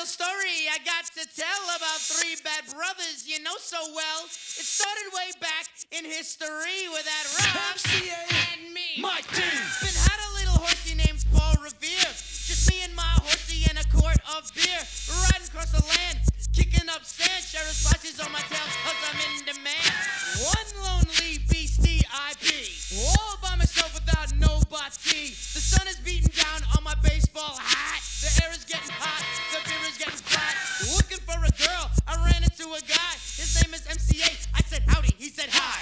little story I got to tell about three bad brothers you know so well. It started way back in history with that Rob MCA and me. Mike D. Been had a little horsey named Paul Revere. Just me and my horsey and a quart of beer. Riding across the land, kicking up sand. Sheriff's watches on my tail cause I'm in demand. One lonely beastie I be. All by myself without nobody. The sun is beating down on my baseball hat. The air is getting hot, the beer is getting flat. Looking for a girl, I ran into a guy. His name is MCA. I said howdy, he said hi.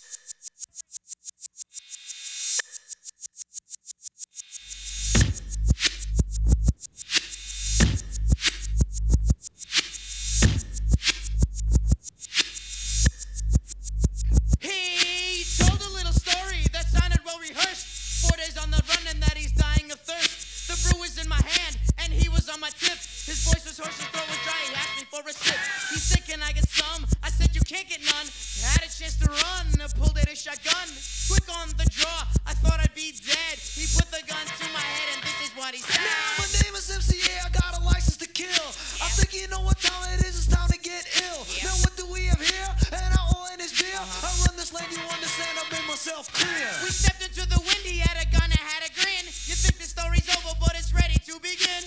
He told a little story that sounded well rehearsed. 4 days on the run and that he's dying of thirst. The brew was in my hand and he was on my tip. His voice was hoarse, his throat was dry. He asked me for a sip. He said, can I get some? I said, you can't get none. Had a chance to run, pulled out a shotgun. Quick on the draw, I thought I'd be dead. He put the gun to my head and this is what he said. Now my name is MCA, I got a license to kill. I think you know what time it is, it's time to get ill. Now what do we have here? And I oil in his beer. I run this land, you understand, I made myself clear. We stepped into the wind, he had a gun, I had a grin. You think the story's over, but it's ready to begin.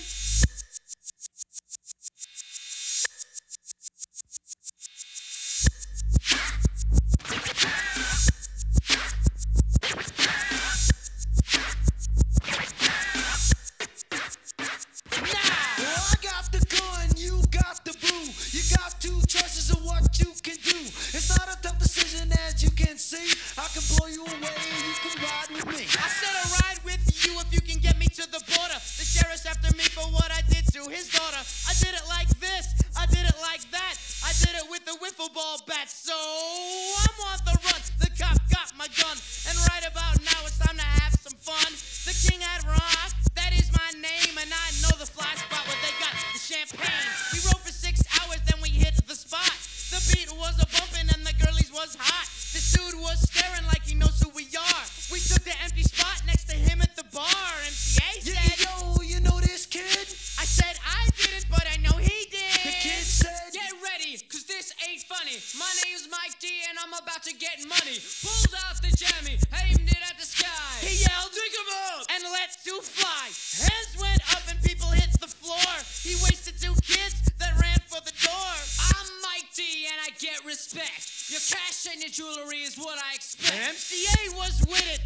Well, I got the gun, you got the brew. You got two choices of what you can do. It's not a tough decision as you can see. I can blow you away, you can ride with me. I said I'll ride with you if you can get me to the border. The sheriff's after me for what I did to his daughter. I did it like this, I did it like that. I did it with a wiffle ball bat. So I'm on the run, the cop got my gun. And right about now it's time to have some fun. The king at rock, that is my name. And I know the fly spot where they got the champagne. We rode for 6 hours, then we hit the spot. The beat was a bumpin' and the girlies was hot. This dude was staring like he knows who we are. We took the empty spot next to him at the bar. MCA Yeah, said, yo, you know this kid? I said I didn't, but I know he did. The kid said, Get ready, cause this ain't funny. My name's Mike D and I'm about to get money. Pulled out the jammy, aimed it at the sky. He yelled, Dig 'em up! and let two fly. Hands went up and people hit the floor. He wasted two kids that ran for the door. I'm Mike D and I get respect. Your cash and your jewelry is what I expect. MCA was with it.